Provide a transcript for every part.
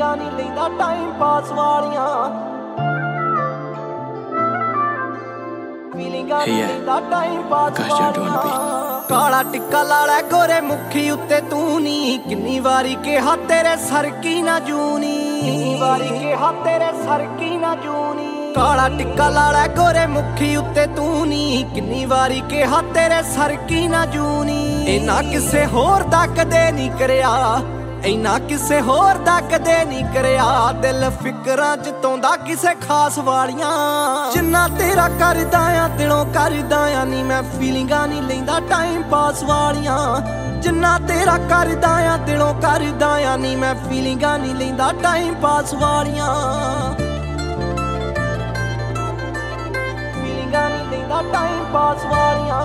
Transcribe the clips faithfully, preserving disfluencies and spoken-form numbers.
ਫੀਲਿੰਗਾਂ ਨਹੀਂ ਲੈਂਦਾ time pass ਵਾਲੀਆਂ ਫੀਲਿੰਗਾਂ ਨਹੀਂ ਲੈਂਦਾ ਟਾਈਮ ਪਾਸ ਵਾਲੀਆਂ ਕਾਲਾ ਟਿੱਕਾ ਲਾ ਲੈ ਗੋਰੇ ਮੁੱਖੀ ਉੱਤੇ ਤੂੰ ਨੀ ਕਿੰਨੀ ਵਾਰੀ ਕਿਹਾ ਤੇਰੇ ਸਰ ਕੀ ਨਾ ਜੂਨੀ ਕਿੰਨੀ ਵਾਰੀ ਕਿਹਾ ਤੇਰੇ ਸਰ ਕੀ ਨਾ ਜੂਨੀ ਕਾਲਾ ਟਿੱਕਾ ਲਾ ਲੈ ਗੋਰੇ ਮੁੱਖੀ ਉੱਤੇ ਤੂੰ ਨੀ ਕਿੰਨੀ ਵਾਰੀ ਕਿਹਾ ਤੇਰੇ ਸਰ ਕੀ ਨਾ ਜੂਨੀ ਇਨਾ ਕਿਸੇ ਹੋਰ ਦਾ ਕਦੇ ਨਹੀਂ ਕਰਿਆ ਇਨਾ ਕਿਸੇ ਹੋਰ ਦਾ ਕਦੇ ਨਹੀਂ ਕਰਿਆ ਦਿਲ ਫਿਕਰਾਂ ਚ ਤੋਂਦਾ ਕਿਸੇ ਖਾਸ ਵਾਲੀਆਂ ਜਿੰਨਾ ਤੇਰਾ ਕਰਦਾ ਆ ਦਿਲੋਂ ਕਰਦਾ ਆ ਨੀ ਮੈਂ ਫੀਲਿੰਗਾਂ ਨਹੀਂ ਲੈਂਦਾ ਟਾਈਮ ਪਾਸ ਵਾਲੀਆਂ ਜਿੰਨਾ ਤੇਰਾ ਕਰਦਾ ਆ ਦਿਲੋਂ ਕਰਦਾ ਆ ਨੀ ਮੈਂ ਫੀਲਿੰਗਾਂ ਨਹੀਂ ਲੈਂਦਾ ਟਾਈਮ ਪਾਸ ਵਾਲੀਆਂ ਫੀਲਿੰਗਾਂ ਨਹੀਂ ਲੈਂਦਾ ਟਾਈਮ ਪਾਸ ਵਾਲੀਆਂ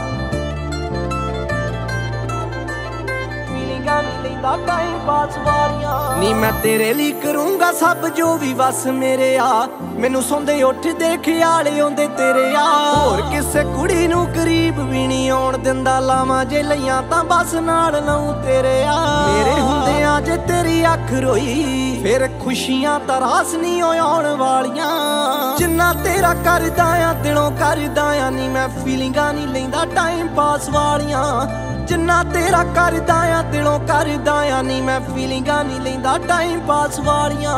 ਟਾਈਮ ਪਾਸ ਵਾਲੀਆਂ ਨੀ ਮੈਂ ਤੇਰੇ ਲਈ ਕਰੂੰਗਾ ਸਭ ਜੋ ਵੀ ਵਸ ਮੇਰੇ ਆ ਮੈਨੂੰ ਸੌਂਦੇ ਉੱਠਦੇ ਖਿਆਲ ਆਉਂਦੇ ਤੇਰੇ ਆ ਹੋਰ ਕਿਸੇ ਕੁੜੀ ਨੂੰ ਕਰੀਬ ਵੀ ਨਹੀਂ ਆਉਣ ਦਿੰਦਾ ਲਾਵਾਂ ਜੇ ਲਈਆਂ ਤਾਂ ਬਸ ਨਾਲ ਲਾਉ ਤੇਰੇ ਆ ਮੇਰੇ ਹੁੰਦਿਆਂ ਜੇ ਤੇਰੀ ਅੱਖ ਰੋਈ ਫਿਰ ਖੁਸ਼ੀਆਂ ਤਾਂ ਰਾਸ ਨਹੀਂ ਆਉਣ ਵਾਲੀਆਂ ਜਿੰਨਾ ਤੇਰਾ ਕਰਦਾ ਆ ਦਿਲੋਂ ਕਰਦਾ ਆ ਨੀ ਮੈਂ ਫੀਲਿੰਗਾਂ ਨਹੀਂ ਲੈਂਦਾ ਟਾਈਮ ਪਾਸ ਵਾਲੀਆਂ ਜਿੰਨਾ ਤੇਰਾ ਕਰਦਾ ਆ ਦਿਲੋਂ ਕਰਦਾ ਆ ਨੀ ਮੈਂ ਫੀਲਿੰਗਾਂ ਨਹੀਂ ਲੈਂਦਾ ਟਾਈਮ ਪਾਸ ਵਾਲੀਆਂ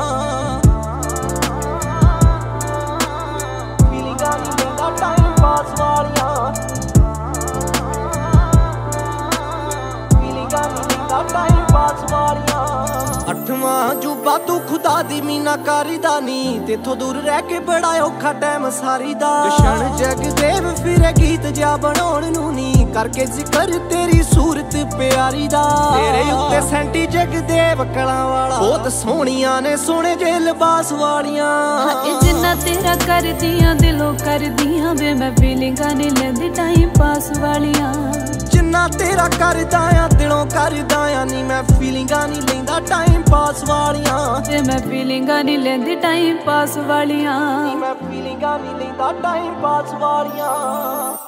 ਫੀਲਿੰਗਾਂ ਨਹੀਂ ਲੈਂਦਾ ਟਾਈਮ ਪਾਸ ਵਾਲੀਆਂ ਫੀਲਿੰਗਾਂ ਨਹੀਂ ਲੈਂਦਾ ਟਾਈਮ ਪਾਸ ਵਾਲੀਆਂ ਅੱਠਵਾਂ ਜੂਬਾ ਤੂੰ ਖੁਦਾ ਦੀ ਮੀਨਾ ਕਰਦਾ ਨੀ ਤੇਥੋਂ ਦੂਰ ਰਹਿ ਕੇ ਬੜਾ ਔਖਾ ਟਾਈਮ ਸਾਰੀ ਦਾ ਜਸ਼ਨ ਜਗਦੇਵ ਫਿਰੇ ਗੀਤ ਜਾ ਬਣਾਉਣ ਨੂੰ ਨੀ ਕਰਕੇ ਜ਼ਿਕਰ ਤੇਰੀ ਸੂਰਤ ਪਿਆਰੀ ਦਾ ਤੇਰੇ ਉੱਤੇ ਸੈਂਟੀ ਜਗਦੇਵ ਕਲਾਂ ਵਾਲਾ ਬਹੁਤ ਸੋਹਣੀਆਂ ਨੇ ਸੋਹਣੇ ਜੇ ਲਿਬਾਸ ਵਾਲੀਆਂ ਜਿੰਨਾ ਤੇਰਾ ਕਰਦੀਆਂ ਦਿਲੋਂ ਕਰਦੀਆਂ ਵੇ ਮੈਂ ਫੀਲਿੰਗਾਂ ਨਹੀਂ ਲੈਂਦੀ ਟਾਈਮ ਪਾਸ ਵਾਲੀਆਂ ਜਿੰਨਾ ਤੇਰਾ ਕਰਦਾ ਆ ਦਿਲੋਂ ਕਰਦਾ ਆ ਨੀ ਮੈਂ ਫੀਲਿੰਗਾਂ ਨਹੀਂ ਲੈਂਦਾ ਟਾਈਮ ਪਾਸ ਵਾਲੀਆਂ ਵੇ ਮੈਂ ਫੀਲਿੰਗਾਂ ਨਹੀਂ ਲੈਂਦੀ ਟਾਈਮ ਪਾਸ ਵਾਲੀਆਂ ਨੀ ਮੈਂ ਫੀਲਿੰਗਾਂ ਨਹੀਂ ਲੈਂਦਾ ਟਾਈਮ ਪਾਸ ਵਾਲੀਆਂ